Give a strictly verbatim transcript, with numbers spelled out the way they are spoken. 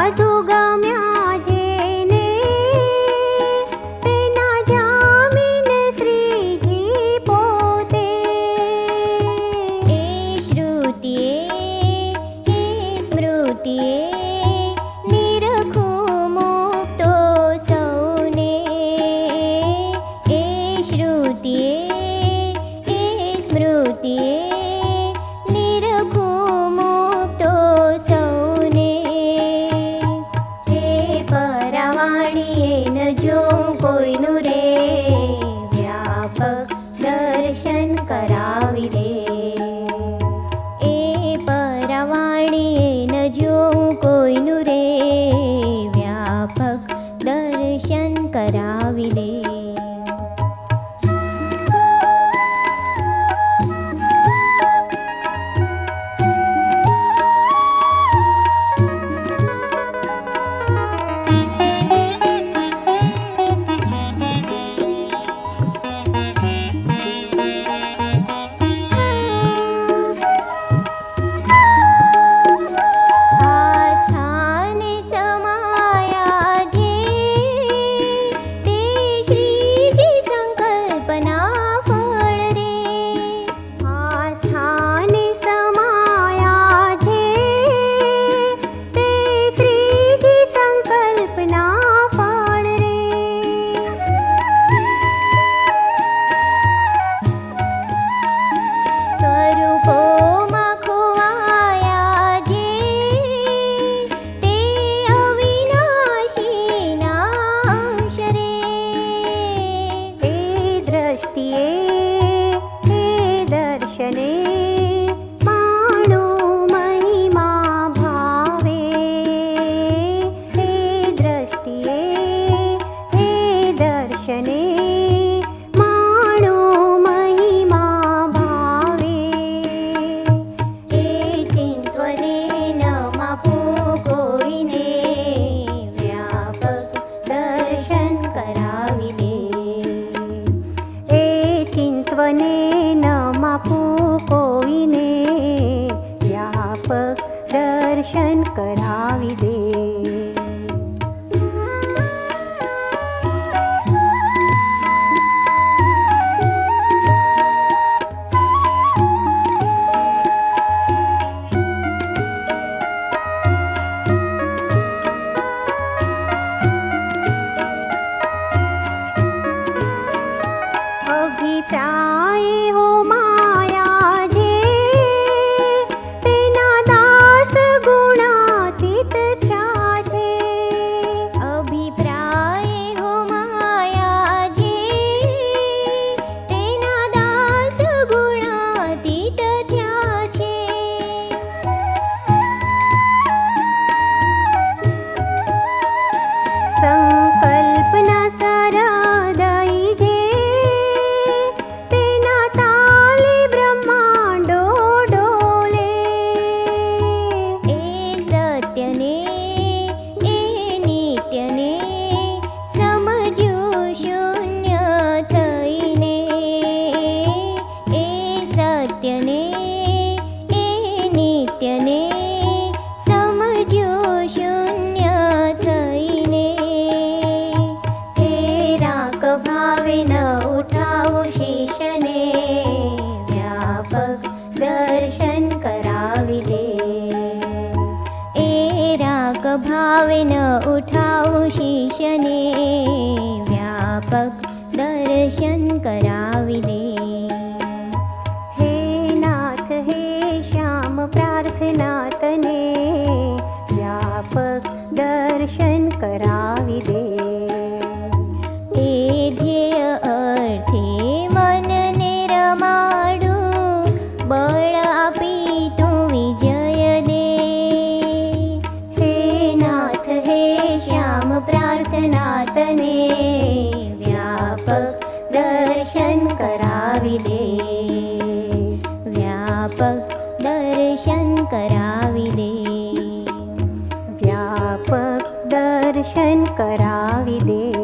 साधु गम्या जेने तेना जामीन श्रीजी पोते। ए श्रुतिए ए स्मृतिए निरखू मुक्तो सौने। ए श्रुतिए ए स्मृतिए निरखू मुक्तो सौने। हे परावाणीए न जो कोईनु रे व्यापक दर्शन करावी दे। ए परावाणीए न जो कोईनु रे व्यापक दर्शन करावी दे। दर्शन करावी दे। अभिप्राय हो माया जे तेना दास गुणातीत थया छे। अभिप्राय हो माया जे तेना दास गुणातीत थया छे। संकल्पना सरदई जे भावे न उठाओ शीशने व्यापक दर्शन करावी दे। हे नाथ हे श्याम प्रार्थना तने व्यापक दर्शन करावी दे। ए ध्येय अर्थे मन ने रमाडू बळ आपी तू विजय दे। श्याम प्रार्थना तने व्यापक दर्शन करावी दे। व्यापक दर्शन करावी दे। व्यापक दर्शन करावी दे।